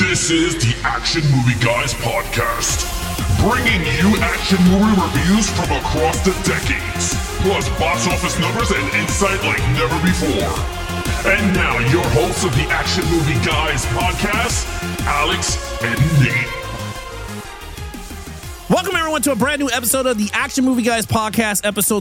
This is the Action Movie Guys podcast, bringing you action movie reviews from across the decades, plus box office numbers and insight like never before. And now, your hosts of the Action Movie Guys podcast, Alex and Nate. Welcome, everyone, to a brand new episode of the Action Movie Guys podcast, episode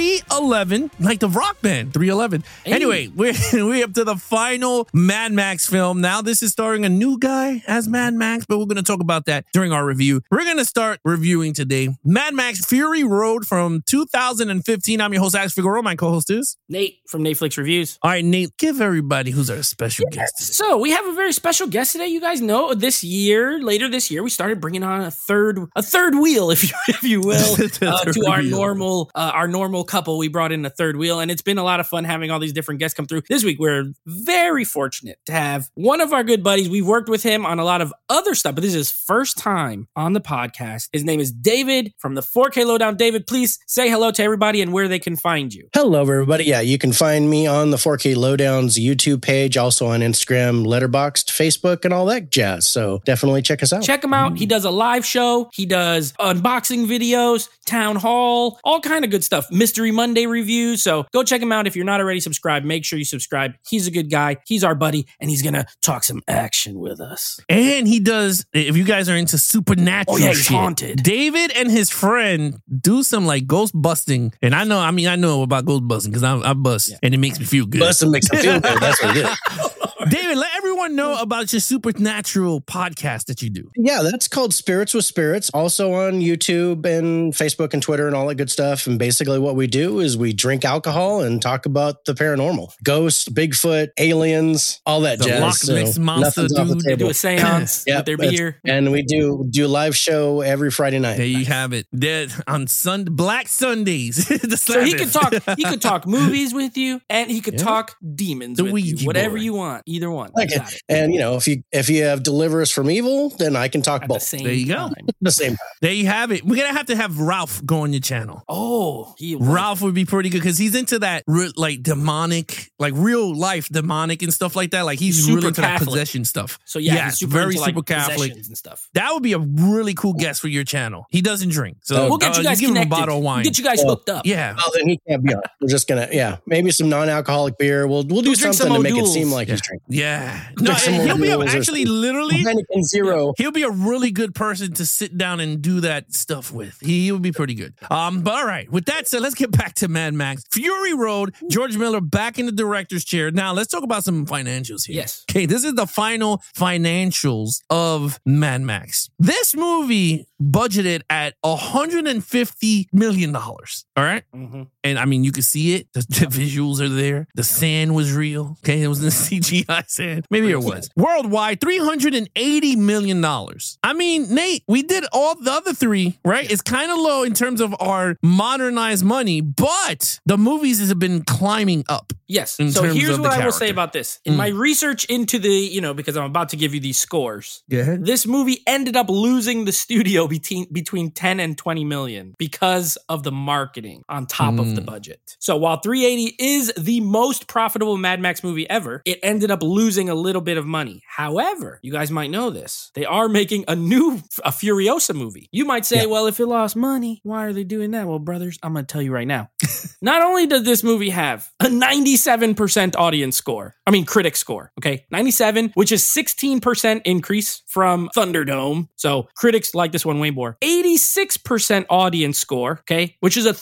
311, like the rock band, 311. Hey. Anyway, we're up to the final Mad Max film. Now, this is starring a new guy as Mad Max, but we're going to talk about that during our review. We're going to start reviewing today Mad Max Fury Road from 2015. I'm your host, Alex Figueroa. My co-host is Nate from Netflix Reviews. All right, Nate, give everybody who's our special guest today. So, we have a very special guest today. You guys know later this year, we started bringing on a third wheel, if you will, to our normal couple. We brought in a third wheel, and it's been a lot of fun having all these different guests come through. This week, we're very fortunate to have one of our good buddies. We've worked with him on a lot of other stuff, but this is his first time on the podcast. His name is David from the 4K Lowdown. David, please say hello to everybody and where they can find you. Hello, everybody. Yeah, you can find me on the 4K Lowdown's YouTube page, also on Instagram, Letterboxd, Facebook, and all that jazz. So definitely check us out. Check him out. He does a live show. He does unboxing videos, town hall, all kind of good stuff. Mystery Monday reviews. So go check him out. If you're not already subscribed, make sure you subscribe. He's a good guy. He's our buddy, and he's going to talk some action with us. And he does, if you guys are into supernatural he's haunted. David and his friend do some like ghost busting. And I know about ghost busting because I bust and it makes me feel good. Busting makes me feel good. That's what it is. David, let everyone know about your supernatural podcast that you do. Yeah, that's called Spirits with Spirits, also on YouTube and Facebook and Twitter and all that good stuff. And basically what we do is we drink alcohol and talk about the paranormal. Ghosts, Bigfoot, aliens, all that the jazz. Loch Ness Monster dude. They do a seance with their beer. And we do a live show every Friday night. There you have it. On Black Sundays. So he could talk movies with you, and he could talk demons with you. Whatever you want. Either one. Okay. And if you have Deliver Us from Evil, then I can talk both. There you go. The same time. There you have it. We're going to have Ralph go on your channel. Oh, Ralph would be pretty good because he's into that like demonic, like real life demonic and stuff like that. Like he's really into that possession stuff. So he's very into, super Catholic and stuff. That would be a really cool guest for your channel. He doesn't drink, so we'll get you guys give him a connected. bottle of wine. We'll get you guys hooked up. Yeah. Oh, then he can't be on. We're just gonna maybe some non-alcoholic beer. We'll do something to make it seem like he's drinking. Yeah. No, he'll be actually literally Heineken Zero. He'll be a really good person to sit down and do that stuff with. He would be pretty good. But all right, with that said, let's get back to Mad Max Fury Road. George Miller back in the director's chair. Now let's talk about some financials here. Yes. Okay, this is the final financials of Mad Max. This movie budgeted at $150 million. All right. Mm-hmm. And I mean, you can see it. The visuals are there. The sand was real. Okay, it was in the CGI sand. Maybe it was. Worldwide, $380 million. I mean, Nate, we did all the other three, right? It's kind of low in terms of our modernized money, but the movies have been climbing up. Yes. So here's what I will say about this. In my research into because I'm about to give you these scores. Go ahead. This movie ended up losing the studio between 10 and 20 million because of the marketing on top of the budget. So while 380 is the most profitable Mad Max movie ever, it ended up losing a little bit of money. However, you guys might know this. They are making a Furiosa movie. You might say, well, if it lost money, why are they doing that? Well, brothers, I'm going to tell you right now. Not only does this movie have a 97% audience score, critic score, okay? 97, which is 16% increase from Thunderdome. So critics like this one way more. 86% audience score, okay? Which is a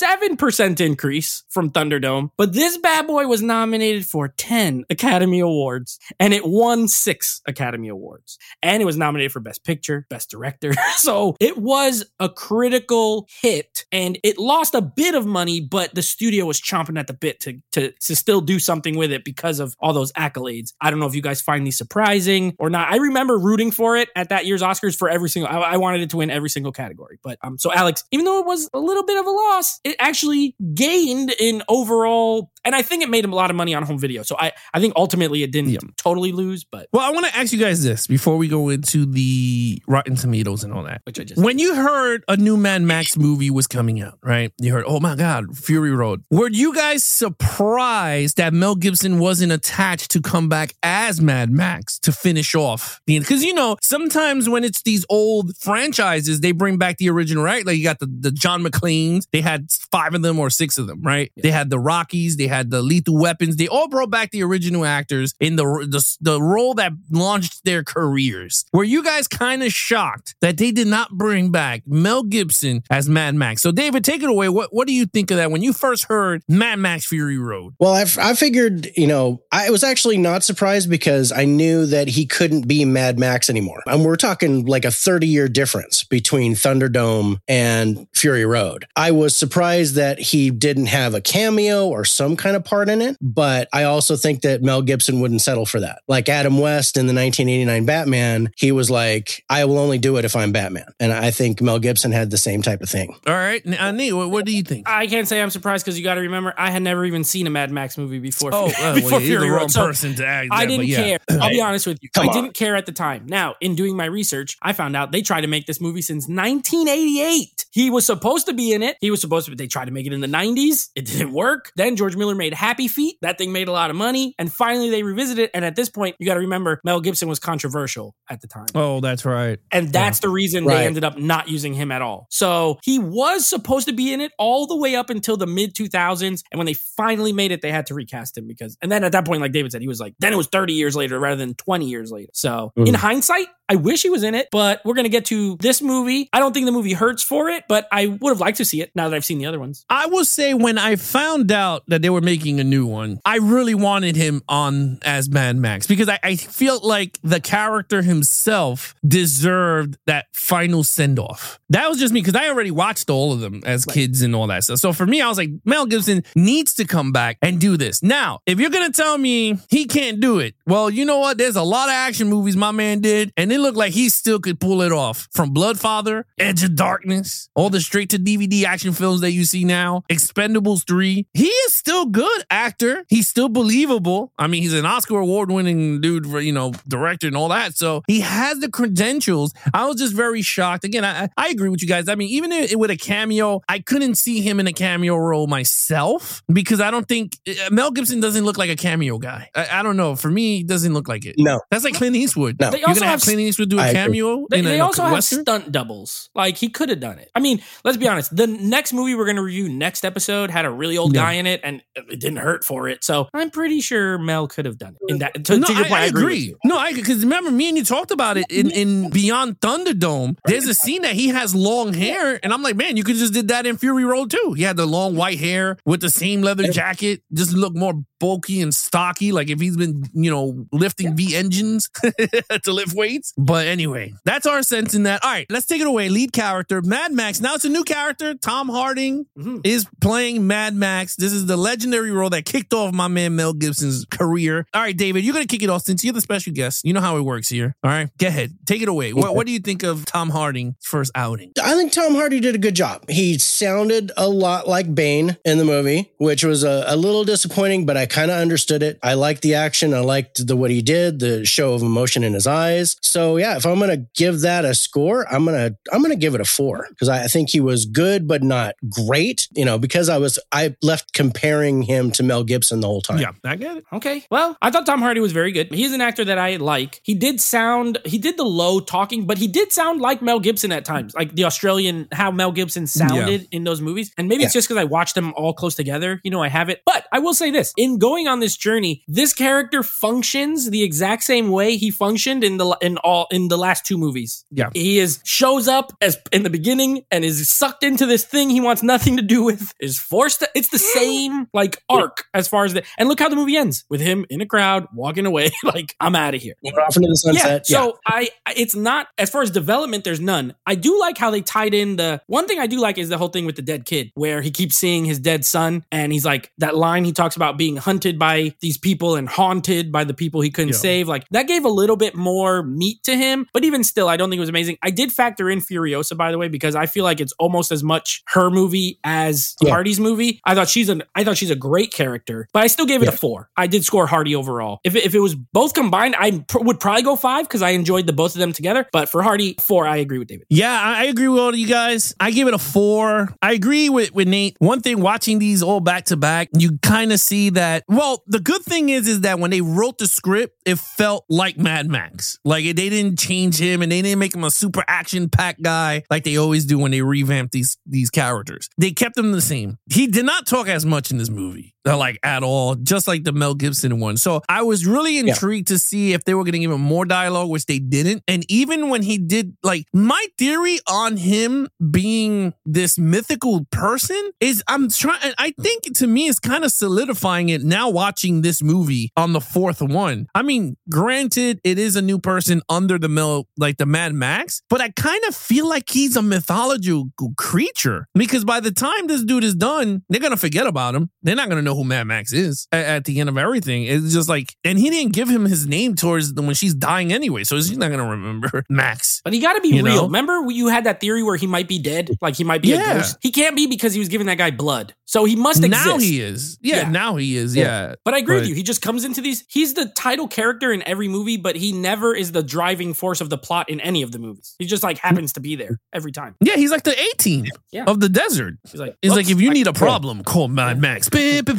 37% increase from Thunderdome. But this bad boy was nominated for 10 Academy Awards, and it won 6 Academy Awards. And it was nominated for Best Picture, Best Director. So it was a critical hit, and it lost a bit of money, but the studio was chomping at the bit to still do something with it because of all those accolades. I don't know if you guys find these surprising or not. I remember rooting for it at that year's Oscars for every single, I wanted it to win every single category. But so Alex, even though it was a little bit of a loss, it actually gained in overall And I think it made him a lot of money on home video. So I think ultimately it didn't totally lose, but. Well, I want to ask you guys this before we go into the Rotten Tomatoes and all that. Which I just. When you heard a new Mad Max movie was coming out, right? You heard, oh my God, Fury Road. Were you guys surprised that Mel Gibson wasn't attached to come back as Mad Max to finish off the end? Because, you know, sometimes when it's these old franchises, they bring back the original, right? Like you got the John McClanes. They had 5 of them or 6 of them, right? Yeah. They had the Rockies. They had the Lethal Weapons. They all brought back the original actors in the role that launched their careers. Were you guys kind of shocked that they did not bring back Mel Gibson as Mad Max? So, David, take it away. What do you think of that when you first heard Mad Max Fury Road? Well, I figured, you know, I was actually not surprised because I knew that he couldn't be Mad Max anymore. And we're talking like a 30-year difference between Thunderdome and Fury Road. I was surprised that he didn't have a cameo or some kind of part in it, but I also think that Mel Gibson wouldn't settle for that. Like Adam West in the 1989 Batman, he was like, I will only do it if I'm Batman. And I think Mel Gibson had the same type of thing. All right. Nate, what do you think? I can't say I'm surprised because you got to remember, I had never even seen a Mad Max movie before. Before Fury the wrong Road. person to act. I didn't care. I'll be honest with you. Come I on. didn't care at the time. Now, in doing my research, I found out they tried to make this movie since 1988. He was supposed to be in it. They tried to make it in the 90s. It didn't work. Then George Miller made Happy Feet. That thing made a lot of money. And finally they revisited it. And at this point, you got to remember, Mel Gibson was controversial at the time. Oh, that's right. And that's the reason they ended up not using him at all. So he was supposed to be in it all the way up until the mid 2000s. And when they finally made it, they had to recast him and then at that point, like David said, he was like, then it was 30 years later rather than 20 years later. So in hindsight, I wish he was in it, but we're going to get to this movie. I don't think the movie hurts for it, but I would have liked to see it now that I've seen the other ones. I will say when I found out that they were making a new one, I really wanted him on as Mad Max because I feel like the character himself deserved that final send-off. That was just me because I already watched all of them as kids and all that stuff. So for me, I was like, Mel Gibson needs to come back and do this. Now, if you're going to tell me he can't do it, well, you know what? There's a lot of action movies my man did, and it looked like he still could pull it off. From Bloodfather, Edge of Darkness, all the straight-to-DVD action films that you see now, Expendables 3. He is still good actor. He's still believable. I mean, he's an Oscar award-winning dude for, director and all that. So he has the credentials. I was just very shocked. Again, I agree with you guys. I mean, even with a cameo, I couldn't see him in a cameo role myself because I don't think Mel Gibson doesn't look like a cameo guy. I don't know. For me, he doesn't look like it. No. That's like Clint Eastwood. No. You're going to have Clint Eastwood do a cameo? They also have Western? stunt doubles. Like, he could have done it. I mean, let's be honest. The next movie we're going to review next episode had a really old guy in it, and it didn't hurt for it. So I'm pretty sure Mel could have done it. In that, to your point, I agree. No, because remember, me and you talked about it in Beyond Thunderdome. There's a scene that he has long hair, and I'm like, man, you could just did that in Fury Road too. He had the long white hair with the same leather jacket, just look more bulky and stocky, like if he's been, lifting V engines to lift weights. But anyway, that's our sense in that. All right, let's take it away. Lead character, Mad Max. Now it's a new character. Tom Hardy is playing Mad Max. This is the legendary role that kicked off my man Mel Gibson's career. All right, David, you're going to kick it off since you're the special guest. You know how it works here. All right, go ahead. Take it away. What do you think of Tom Hardy's first outing? I think Tom Hardy did a good job. He sounded a lot like Bane in the movie, which was a little disappointing, but I kind of understood it. I liked the action. I liked what he did, the show of emotion in his eyes. So yeah, if I'm going to give that a score, I'm going to give it a 4 because I think he was good, but not great, because I left comparing him to Mel Gibson the whole time. Yeah, I get it. Okay. Well, I thought Tom Hardy was very good. He's an actor that I like. He did the low talking, but he did sound like Mel Gibson at times, like the Australian, how Mel Gibson sounded in those movies. And maybe it's just because I watched them all close together. I have it. But I will say this, in going on this journey, this character functions the exact same way he functioned in the last 2 movies. Yeah. He shows up as in the beginning and is sucked into this thing he wants nothing to do with, is forced to, it's the same arc as far as and look how the movie ends with him in a crowd walking away like, I'm out of here. We're off into the sunset. So it's not, as far as development, there's none. I do like how they tied in one thing I do like is the whole thing with the dead kid where he keeps seeing his dead son and he's like, that line he talks about being hunted by these people and haunted by the people he couldn't save. Like that gave a little bit more meat to him, but even still, I don't think it was amazing. I did factor in Furiosa, by the way, because I feel like it's almost as much her movie as Hardy's movie. I thought she's a she's a great character, but I still gave it a 4. I did score Hardy overall. If it was both combined, I would probably go 5 because I enjoyed the both of them together. But for Hardy, 4, I agree with David. Yeah, I agree with all of you guys. I give it a 4. I agree with Nate. One thing, watching these all back to back, you kind of see that. Well, the good thing is that when they wrote the script, it felt like Mad Max. Like they didn't change him and they didn't make him a super action-packed guy like they always do when they revamp these characters. They kept him the same. He did not talk as much in this movie. Like at all, just like the Mel Gibson one. So I was really intrigued to see if they were going to give him more dialogue, which they didn't. And even when he did, like, my theory on him being this mythical person is I think to me it's kind of solidifying it now watching this movie on the 4th one. I mean, granted, it is a new person under the the Mad Max, but I kind of feel like he's a mythological creature because by the time this dude is done, they're going to forget about him. They're not going to know who Mad Max is at the end of everything. It's just like, and he didn't give him his name towards when she's dying anyway, so he's not going to remember Max. But he got to be real. Remember you had that theory where he might be dead? Like he might be a ghost? He can't be because he was giving that guy blood. So he must exist. Now he is. Now he is. Yeah. But I agree with you. He just comes into these. He's the title character in every movie, but he never is the driving force of the plot in any of the movies. He just like happens to be there every time. Yeah, he's like the A-team of the desert. He's like if you need a problem, call Mad Max.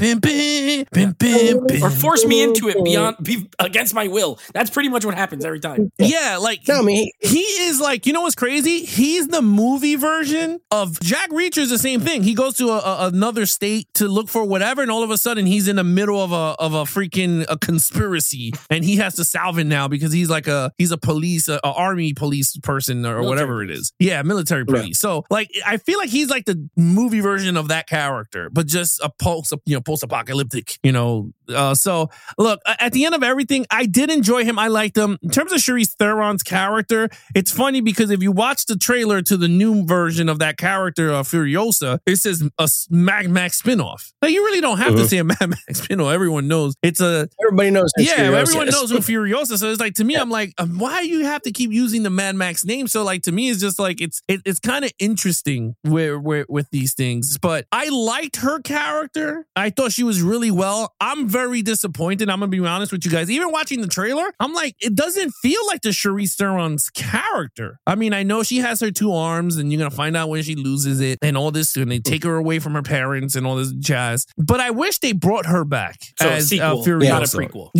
Or force me into it against my will. That's pretty much what happens every time. Yeah, like he is like, you know what's crazy? He's the movie version of Jack Reacher. Is the same thing. He goes to another state to look for whatever, and all of a sudden he's in the middle of a freaking conspiracy, and he has to solve it now because he's like he's a police, army police person or whatever it is. Yeah, military police. Yeah. So like, I feel like he's like the movie version of that character, but just a post-apocalyptic, so look, at the end of everything, I did enjoy him. I liked him. In terms of Charlize Theron's character, it's funny because if you watch the trailer to the new version of that character, Furiosa, it says a Mad Max spinoff. Like, you really don't have to say a Mad Max spinoff. Everyone knows everybody knows. Everyone knows who Furiosa. So it's like, to me, I'm like, why do you have to keep using the Mad Max name? So like, to me, it's just like, it's kind of interesting with these things. But I liked her character. I thought she was really well. I'm very disappointed. I'm gonna be honest with you guys. Even watching the trailer, I'm like, it doesn't feel like the Charlize Theron's character. I mean, I know she has her 2 arms, and you're gonna find out when she loses it, and all this, and they take her away from her parents, and all this jazz. But I wish they brought her back as a sequel, not a prequel.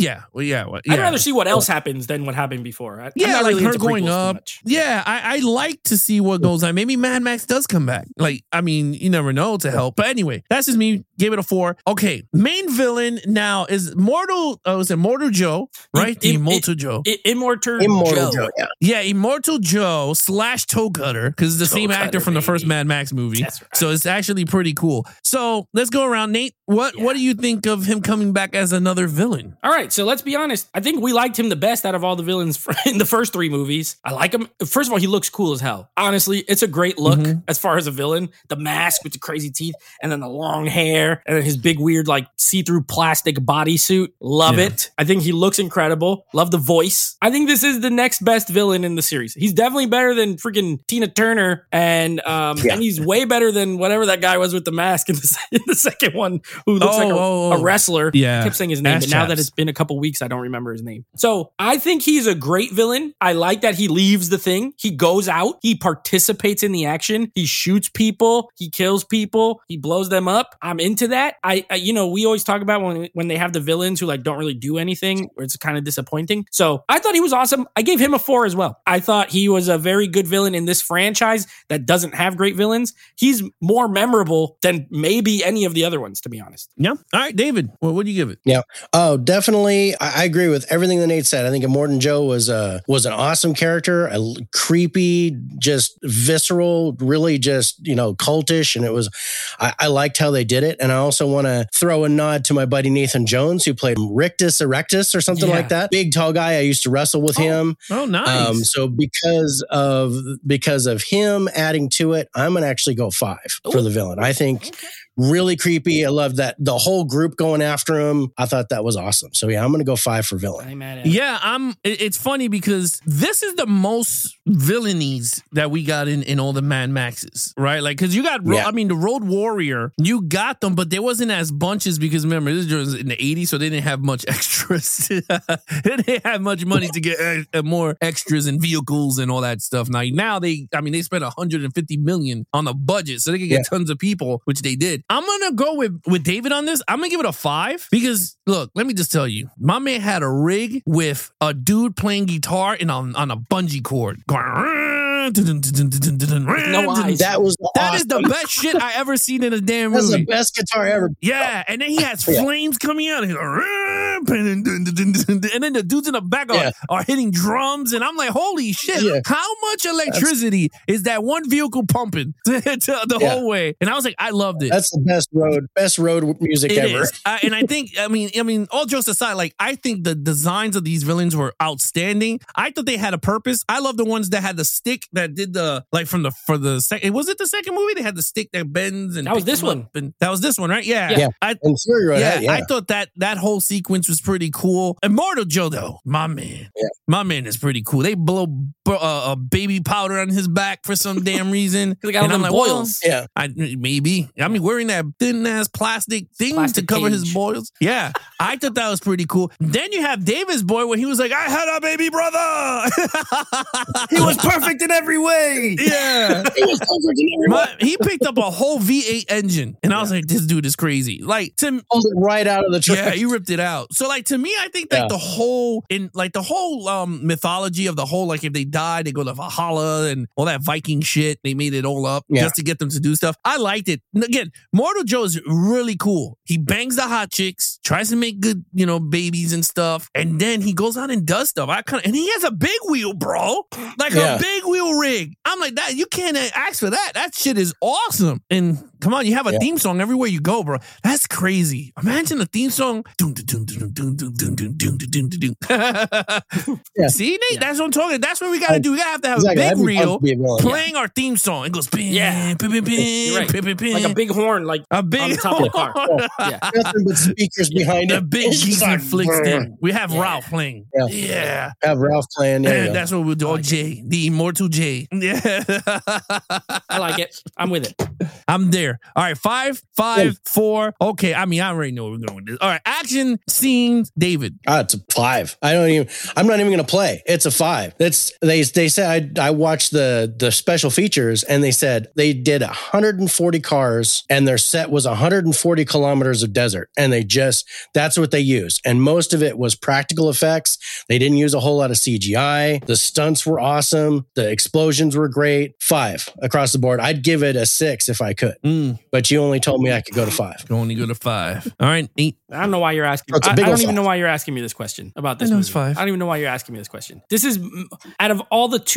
I'd rather see what else happens than what happened before. I'm not like really her into going up. Yeah, I like to see what goes on. Maybe Mad Max does come back. Like, I mean, you never know to help. But anyway, that's just me. Gave it a 4. Okay, main villain now is Immortal Joe, right? Immortal Joe. Immortal Joe. Yeah, Immortal Joe / Toe Cutter, because it's the same actor from the first Mad Max movie. That's right. So it's actually pretty cool. So let's go around. Nate, what do you think of him coming back as another villain? All right, so let's be honest. I think we liked him the best out of all the villains in the first 3 movies. I like him. First of all, he looks cool as hell. Honestly, it's a great look as far as a villain. The mask with the crazy teeth, and then the long hair, and then his big weird like see-through plastic bodysuit. Love it. I think he looks incredible. Love the voice. I think this is the next best villain in the series. He's definitely better than freaking Tina Turner, and he's way better than whatever that guy was with the mask in the second one, who looks like a wrestler. Yeah, I kept saying his name, but now that it's been a couple weeks, I don't remember his name. So I think he's a great villain. I like that he leaves the thing. He goes out. He participates in the action. He shoots people. He kills people. He blows them up. I'm into that. I we always talk about when they have the villains who like don't really do anything, or it's kind of disappointing. So I thought he was awesome. I gave him a 4 as well. I thought he was a very good villain in this franchise that doesn't have great villains. He's more memorable than maybe any of the other ones, to be honest. Yeah. All right, David, what do you give it? Yeah. Oh, definitely. I agree with everything that Nate said. I think Immortan Joe was an awesome character, a creepy, just visceral, really just, cultish. And it was, I liked how they did it. And I also want to throw a nod to my buddy Nathan Jones, who played Rictus Erectus or something like that. Big, tall guy. I used to wrestle with him. Oh, nice. So because of him adding to it, I'm going to actually go 5 for the villain. I think really creepy. I love that the whole group going after him. I thought that was awesome. So yeah, I'm going to go 5 for villain. I ain't mad at it. Yeah, it's funny because this is the most villainies that we got in all the Mad Maxes, right? Like, because you got, I mean, the Road Warrior, you got them, but there wasn't as bunches because remember, this was in the 80s, so they didn't have much extras. They didn't have much money to get more extras and vehicles and all that stuff. Now they spent $150 million on the budget, so they could get tons of people, which they did. I'm gonna go with David on this. I'm gonna give it a 5 because look, let me just tell you, my man had a rig with a dude playing guitar and on a bungee cord going. No eyes. That is the best shit I ever seen in a damn movie. That's the best guitar ever. Yeah, and then he has flames coming out. And then the dudes in the back are hitting drums, and I'm like, holy shit! Yeah. How much electricity is that one vehicle pumping the whole way? And I was like, I loved it. That's the best road music ever. And I think, I mean, all jokes aside, like I think the designs of these villains were outstanding. I thought they had a purpose. I love the ones that had the stick that did the like for the second. Was it the second movie? They had the stick that bends, and that was this one. And that was this one, right? Yeah. I thought that whole sequence was pretty cool. Immortal Joe, though, my man is pretty cool. They blow a baby powder on his back for some damn reason. They got them boils. Well, maybe. I mean, wearing that thin ass plastic thing to cover his boils. Yeah, I thought that was pretty cool. Then you have David's boy when he was like, I had a baby brother. He was perfect in every way. Yeah. He was perfect in every way. He picked up a whole V8 engine, and I was like, this dude is crazy. Like, pulled it right out of the truck. Yeah, he ripped it out. So, like, to me, I think that the whole mythology of the whole, like, if they die, they go to Valhalla and all that Viking shit. They made it all up just to get them to do stuff. I liked it. And again, Mortal Joe is really cool. He bangs the hot chicks, tries to make good, babies and stuff, and then he goes out and does stuff. And he has a big wheel, bro. Like a big wheel rig. I'm like, that you can't ask for that. That shit is awesome. And come on, you have a theme song everywhere you go, bro. That's crazy. Imagine the theme song. See, Nate, that's what I'm talking. That's what we got to do. We got to have a big reel playing our theme song. It goes, like a big horn, like a big on the top of the car. Nothing but speakers behind it. The big geezer flicks there. We have Ralph playing. Yeah. Have Ralph playing. That's what we'll do. Jay, the immortal Jay. Yeah. I like it. I'm with it. I'm there. All right, 5, 4. Okay, I already know where we're going with this. All right, action scenes, David. It's a 5. I'm not even going to play. It's a 5. They said I watched the special features, and they said they did 140 cars, and their set was 140 kilometers of desert, and that's what they used. And most of it was practical effects. They didn't use a whole lot of CGI. The stunts were awesome. The explosions were great. 5 across the board. I'd give it a 6 if I could. But you only told me I could go to 5. You only go to 5. All right, 8. I don't know why you're asking. I don't even know why you're asking me this question about this. I know it's 5. I don't even know why you're asking me this question. This is out of all the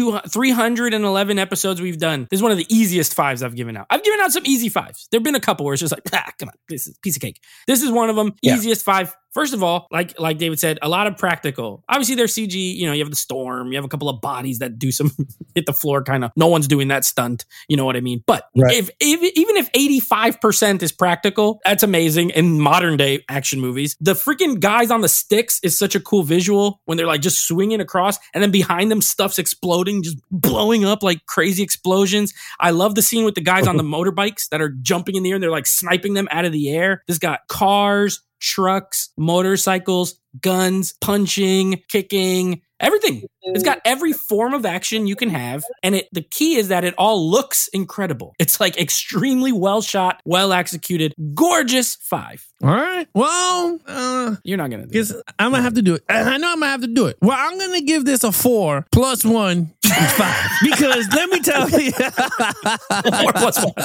311 episodes we've done. This is one of the easiest 5s I've given out. I've given out some easy 5s. There've been a couple where it's just like, come on, this is a piece of cake. This is one of them. Easiest 5. First of all, like David said, a lot of practical. Obviously, there's CG. You have the storm. You have a couple of bodies that do some hit the floor kind of. No one's doing that stunt. You know what I mean? But even if 85% is practical, that's amazing in modern day action movies. The freaking guys on the sticks is such a cool visual when they're like just swinging across, and then behind them stuff's exploding, just blowing up like crazy explosions. I love the scene with the guys on the motorbikes that are jumping in the air and they're like sniping them out of the air. This got cars, trucks, motorcycles, guns, punching, kicking, everything. It's got every form of action you can have. And the key is that it all looks incredible. It's like extremely well shot, well executed, gorgeous 5. All right. Well, you're not going to do it. I'm going to have to do it. I know I'm going to have to do it. Well, I'm going to give this a 4 plus 1 is 5. Because let me tell you. 4 plus 1.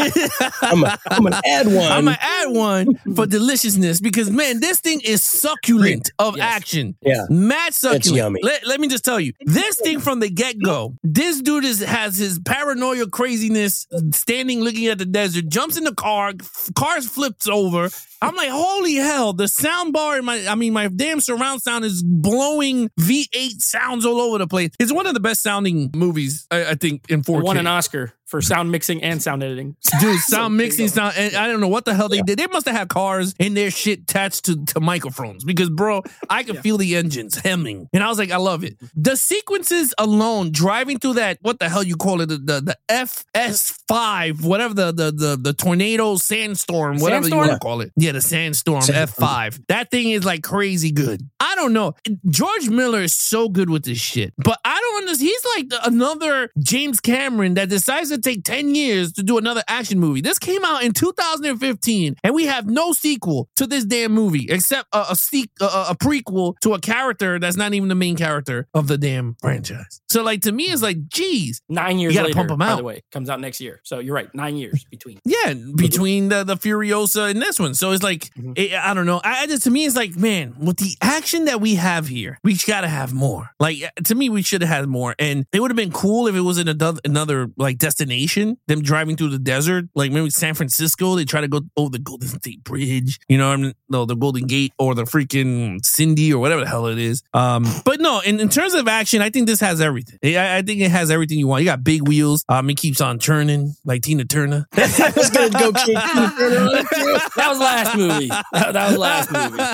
I'm going to add 1. I'm going to add 1 for deliciousness. Because, man, this thing is succulent of action. Yeah. Mad succulent. It's yummy. Let me just tell you, this thing from the get-go, this dude has his paranoia craziness, standing looking at the desert, jumps in the car, cars flips over. I'm like, holy hell, the sound bar in my damn surround sound is blowing V8 sounds all over the place. It's one of the best sounding movies, I think, in 4K. Won an Oscar for sound mixing and sound editing. Dude, sound mixing, sound, and I don't know what the hell they did. They must have had cars in their shit attached to microphones because, bro, I could feel the engines hemming. And I was like, I love it. The sequences alone, driving through that, what the hell you call it, the FS5, whatever the tornado sandstorm, whatever you want to call it. Yeah, the sandstorm, F5. That thing is like crazy good. I don't know. George Miller is so good with this shit, but I don't understand. He's like another James Cameron that decides to take 10 years to do another action movie. This came out in 2015, and we have no sequel to this damn movie except a prequel to a character that's not even the main character of the damn franchise. So, like, to me, it's like, geez. 9 years you gotta later, pump them out. by the way. Comes out next year. So you're right. 9 years between. Yeah, between the Furiosa and this one. So it's like, I don't know. I just, to me, it's like, man, with the action that we have here, we gotta have more. Like, to me, we should have had more. And it would have been cool if it was in another like destination, them driving through the desert, like maybe San Francisco. They try to go over the Golden State Bridge, you know what I mean? No, the Golden Gate or the freaking Cindy or whatever the hell it is. But no, in terms of action, I think this has everything. I think it has everything you want. You got big wheels. It keeps on turning like Tina Turner. I was going to go Tina Turner on it too. That was last movie. That was last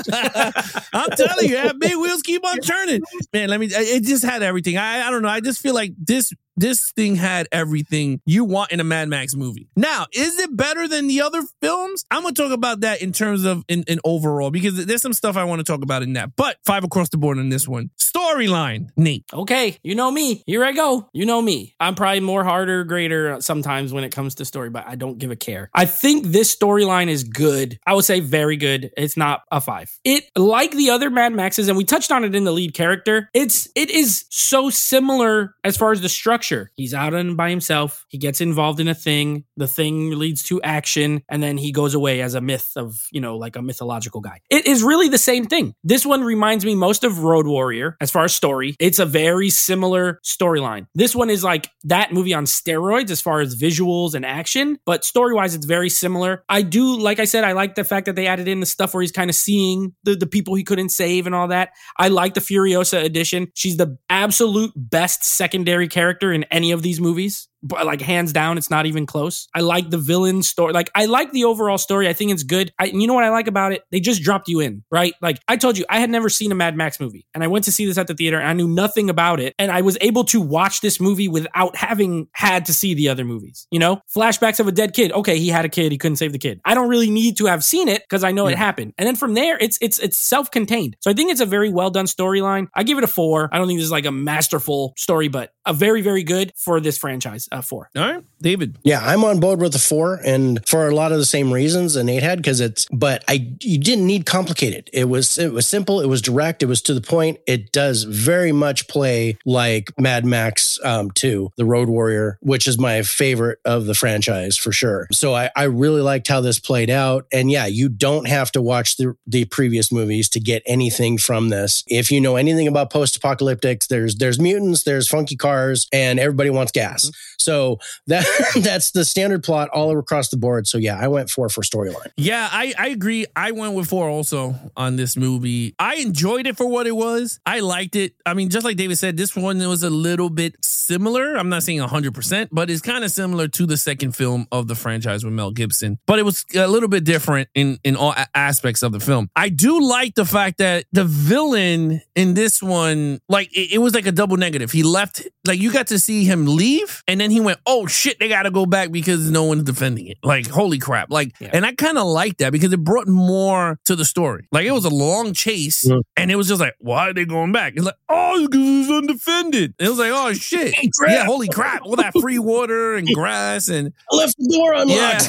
movie. I'm telling you, big wheels keep on turning. Man, it just had everything. I don't know. I just feel like this thing had everything you want in a Mad Max movie. Now, is it better than the other films? I'm going to talk about that in terms of in overall, because there's some stuff I want to talk about in that. But 5 across the board on this one. Storyline, Nate. Okay, you know me. Here I go. You know me. I'm probably more harder, greater sometimes when it comes to story, but I don't give a care. I think this storyline is good. I would say very good. It's not a 5. It, like the other Mad Maxes, and we touched on it in the lead character, it is so similar as far as the structure. He's out and by himself. He gets involved in a thing. The thing leads to action, and then he goes away as a myth of, like a mythological guy. It is really the same thing. This one reminds me most of Road Warrior as far as story. It's a very similar storyline. This one is like that movie on steroids as far as visuals and action, but story-wise, it's very similar. I do, like I said, I like the fact that they added in the stuff where he's kind of seeing the people he couldn't save and all that. I like the Furiosa edition. She's the absolute best secondary character in any of these movies. But like hands down, it's not even close. I like the villain story. Like I like the overall story. I think it's good. You know what I like about it? They just dropped you in, right? Like I told you, I had never seen a Mad Max movie, and I went to see this at the theater and I knew nothing about it. And I was able to watch this movie without having had to see the other movies. Flashbacks of a dead kid. Okay, he had a kid. He couldn't save the kid. I don't really need to have seen it because I know it happened. And then from there, it's self-contained. So I think it's a very well done storyline. I give it a 4. I don't think this is like a masterful story, but a very, very good for this franchise. 4. All right, David. Yeah, I'm on board with the 4, and for a lot of the same reasons that Nate had, but you didn't need complicated. It was simple. It was direct. It was to the point. It does very much play like Mad Max 2, The Road Warrior, which is my favorite of the franchise for sure. So I really liked how this played out. And yeah, you don't have to watch the previous movies to get anything from this. If you know anything about post-apocalyptics, there's mutants, there's funky cars, and everybody wants gas. So that's the standard plot all across the board. So yeah, I went 4 for storyline. Yeah, I agree. I went with 4 also on this movie. I enjoyed it for what it was. I liked it. I mean, just like David said, this one was a little bit similar. I'm not saying 100%, but it's kind of similar to the second film of the franchise with Mel Gibson. But it was a little bit different in all aspects of the film. I do like the fact that the villain in this one, like it was like a double negative. He left, like you got to see him leave, and then he went, oh shit, they got to go back because no one's defending it. Like, holy crap. And I kind of like that because it brought more to the story. Like, it was a long chase, and it was just like, why are they going back? It's like, oh, because it's undefended. It was like, oh shit. Yeah, holy crap. All that free water and grass and I left the door unlocked.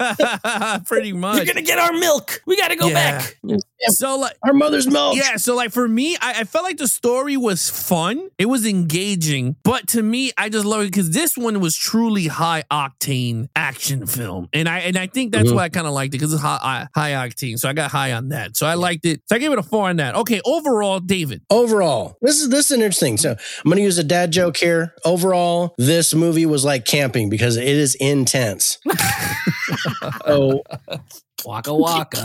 Yeah, pretty much. You're gonna get our milk. We gotta go back. So like our mother's milk. Yeah, so like for me, I felt like the story was fun. It was engaging, but to me, I just love it because this one was truly high octane action film, and I think that's why I kind of liked it because it's high octane. So I got high on that. So I liked it. So I gave it a 4 on that. Okay, overall, David. Overall, this is an interesting. So I'm gonna use a dad joke here. Overall, this movie was like camping because it is intense. Waka waka.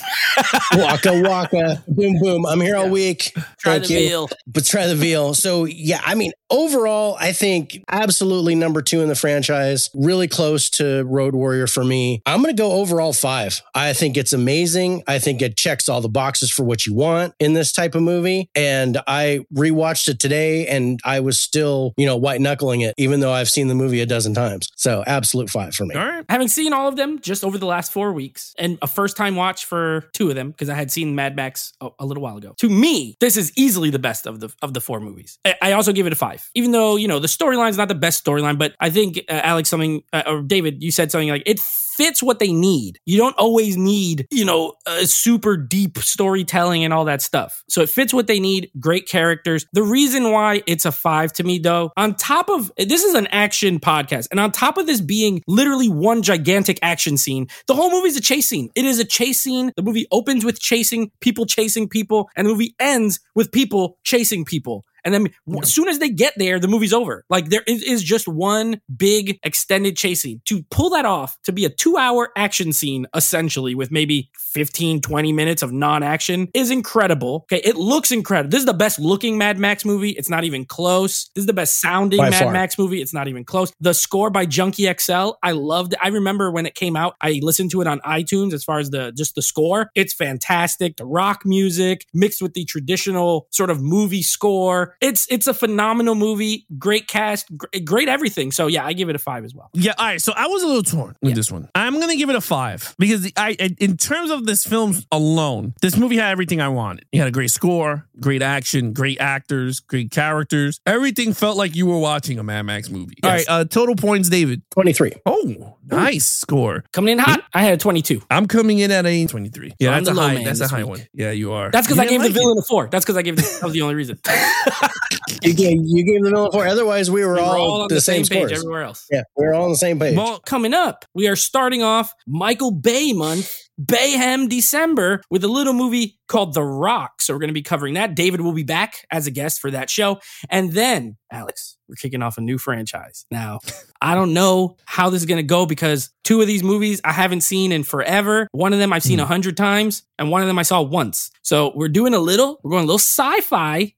Waka waka, boom boom. I'm here all week. Try Thank the you. veal. But try the veal. So yeah, I mean, overall, I think absolutely number 2 in the franchise. Really close to Road Warrior for me. I'm going to go overall 5. I think it's amazing. I think it checks all the boxes for what you want in this type of movie. And I rewatched it today, and I was still, white knuckling it, even though I've seen the movie a dozen times. So absolute 5 for me. All right. Having seen all of them just over the last 4 weeks and a first time watch for 2 of them because I had seen Mad Max a little while ago. To me, this is easily the best of the 4 movies. I also give it a 5, even though, the storyline's not the best storyline, but I think Alex, or David, you said something like it fits what they need. You don't always need, a super deep storytelling and all that stuff. So it fits what they need. Great characters. The reason why it's a 5 to me, though, on top of this is an action podcast, and on top of this being literally one gigantic action scene, the whole movie is a chase scene. It is a chase scene. The movie opens with chasing people, and the movie ends with people chasing people. And then as soon as they get there, the movie's over. Like there is just one big extended chase scene. To pull that off, to be a 2-hour action scene, essentially, with maybe 15, 20 minutes of non-action is incredible. Okay, it looks incredible. This is the best looking Mad Max movie. It's not even close. This is the best sounding Mad Max movie. It's not even close. The score by Junkie XL, I loved it. I remember when it came out, I listened to it on iTunes as far as the score. It's fantastic. The rock music mixed with the traditional sort of movie score. It's a phenomenal movie. Great cast, great everything. So yeah, I give it a 5 as well. Yeah, all right. So I was a little torn with this one. I'm gonna give it a 5 because in terms of this film alone, this movie had everything I wanted. It had a great score, great action, great actors, great characters. Everything felt like you were watching a Mad Max movie. Yes. All right, total points, David. 23. Oh, nice score. Coming in hot. I had a 22. I'm coming in at a 23. Yeah, I'm that's a the low high. man That's a this high week. one. Yeah, you are. That's because You I gave didn't the like villain a 4. That's because I gave that was the only reason. You gave the villain 4. Otherwise, we were all on the same page scores. everywhere else. Yeah, we're all on the same page. Well, Coming up, we are starting off Michael Bay month, Bayhem December, with a little movie called The Rock. So we're going to be covering that. David will be back as a guest for that show. And then, Alex, we're kicking off a new franchise. Now, I don't know how this is going to go because 2 of these movies I haven't seen in forever. One of them I've seen 100 times, and one of them I saw once. So we're going a little sci-fi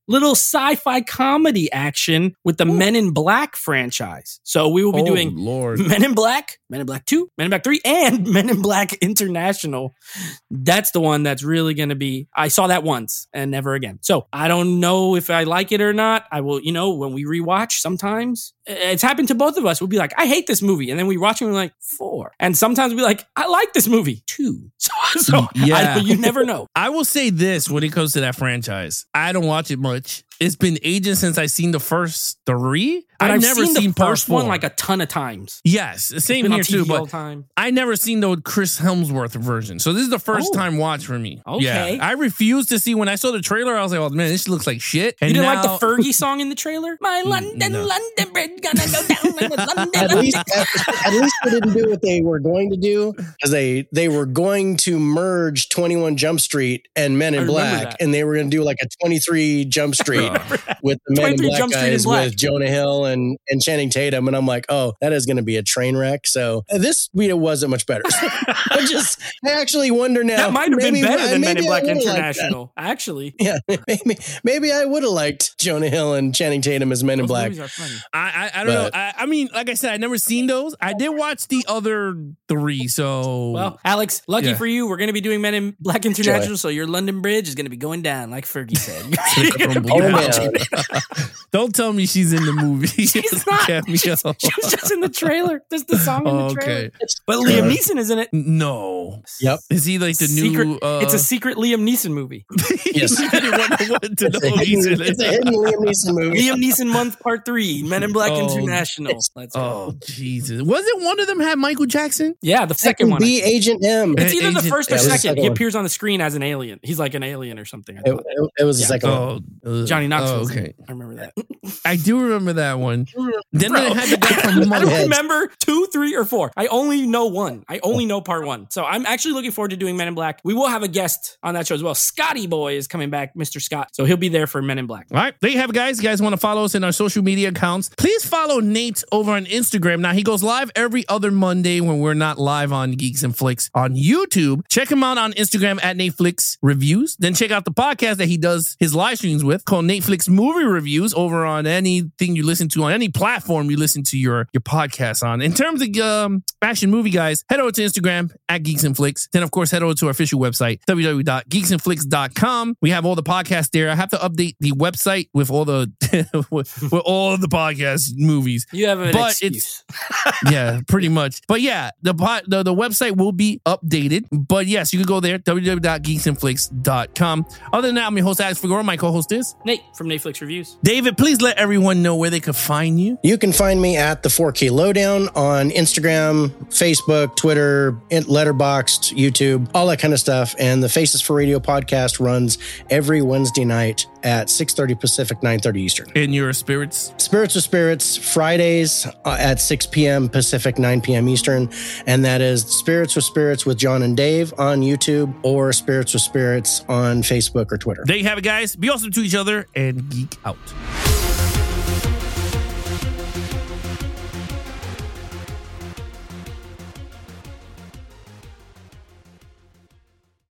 comedy action with the Men in Black franchise. So we will be doing Lord. Men in Black, Men in Black 2, Men in Black 3, and Men in Black International. That's the one that's really going to be, I saw that once and never again. So I don't know if I like it or not. I will, when we rewatch sometimes, it's happened to both of us. We'll be like, I hate this movie. And then we watch it and we're like, 4. And sometimes we'll be like, I like this movie, 2. So Yeah. you never know. I will say this when it comes to that franchise. I don't watch it much. It's been ages since I've seen the first 3. But I've never seen the part first 4. one like a ton of times. Yes, same Been on here too. TV all But the time. I never seen the Chris Hemsworth version, so this is the first Oh. time watch for me. Okay. Yeah, I refused to see when I saw the trailer. I was like, "Oh man, this looks like shit." And You didn't now, like the Fergie song in the trailer? My London bridge gonna go down like a London. At least they didn't do what they were going to do, because they were going to merge 21 Jump Street and Men I in remember Black, that. and they were going to do like a 23 Jump Street with the Men in 23 Black Jump Street in guys Black. with Jonah Hill and Channing Tatum, and I'm like, oh, that is going to be a train wreck. So this wasn't much better. I actually wonder now. That might have been maybe- better than Men in maybe I Black would've liked that. International, actually. Yeah, maybe I would have liked Jonah Hill and Channing Tatum as Men in Those Black. movies are funny. I don't know. But- I mean, like I said, I never seen those. I did watch the other 3, so Well, Alex, lucky Yeah. for you, we're going to be doing Men in Black International, so your London Bridge is going to be going down, like Fergie said. Oh, man. Don't tell me she's in the movie. She's not. Cameo. She was just in the trailer. Just the song in the trailer. Okay. But Liam Neeson is in it. No. Yep. Is he like the new? It's a secret Liam Neeson movie. Yes. You didn't want to know It's a he's in hidden, it. it's a hidden Liam Neeson movie. Liam Neeson month part 3, Men in Black Oh, International. Let's go. Oh Jesus! Wasn't one of them had Michael Jackson? Yeah, the second one. Be Agent M. It's either the Agent- first or Yeah, it was the second. second He one. appears on the screen as an alien. He's like an alien or something. I It, thought. it was the Yeah. second one. Johnny Knoxville. Oh, okay. I remember that. I do remember that one. Then Bro, they had the guy from I don't Mother. remember 2, 3, or 4. I only know 1. I only know part 1. So I'm actually looking forward to doing Men in Black. We will have a guest on that show as well. Scotty Boy is coming back, Mr. Scott. So he'll be there for Men in Black. All right, there you have it, guys. You guys want to follow us in our social media accounts? Please follow Nate over on Instagram. Now, he goes live every other Monday when we're not live on Geeks and Flicks on YouTube. Check him out on Instagram at NateFlix Reviews. Then check out the podcast that he does his live streams with called NateFlix Movie Reviews over on anything you listen to, on any platform you listen to your podcast on. In terms of action movie guys, head over to Instagram at Geeks and Flicks. Then, of course, head over to our official website, www.geeksandflicks.com. We have all the podcasts there. I have to update the website with all the with all of the podcast movies. You have an excuse. Yeah, pretty much. But yeah, the website will be updated. But yes, you can go there, www.geeksandflicks.com. Other than that, I'm your host, Alex Figueroa. My co-host is Nate from NateFlix Reviews. David, please let everyone know where they could find you. You can find me at the 4K Lowdown on Instagram, Facebook, Twitter, Letterboxd, YouTube, all that kind of stuff. And the Faces for Radio podcast runs every Wednesday night at 6:30 Pacific, 9:30 Eastern. In your spirits? Spirits with Spirits, Fridays at 6 p.m. Pacific, 9 p.m. Eastern. And that is Spirits with Spirits with John and Dave on YouTube, or Spirits with Spirits on Facebook or Twitter. There you have it, guys. Be awesome to each other and geek out.